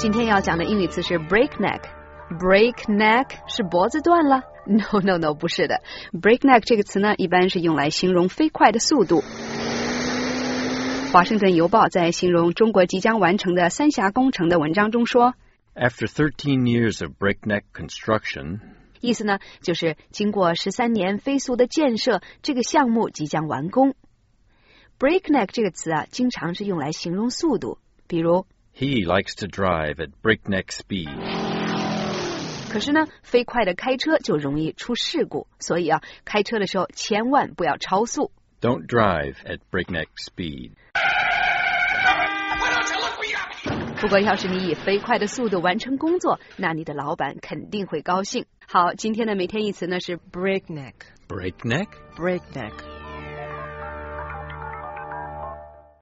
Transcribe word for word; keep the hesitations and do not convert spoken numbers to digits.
今天要讲的英语词是 breakneck。breakneck 是脖子断了 ？No No No， 不是的。breakneck 这个词呢，一般是用来形容飞快的速度。华盛顿邮报在形容中国即将完成的三峡工程的文章中说 After thirteen years of breakneck construction， 意思呢，就是经过十三年飞速的建设，这个项目即将完工。breakneck 这个词啊，经常是用来形容速度，比如 He likes to drive at breakneck speed。 可是呢，飞快的开车就容易出事故，所以啊，开车的时候千万不要超速。 Don't drive at breakneck speed。 不过要是你以飞快的速度完成工作，那你的老板肯定会高兴。好，今天的每天一词呢是 breakneck。 breakneck breakneck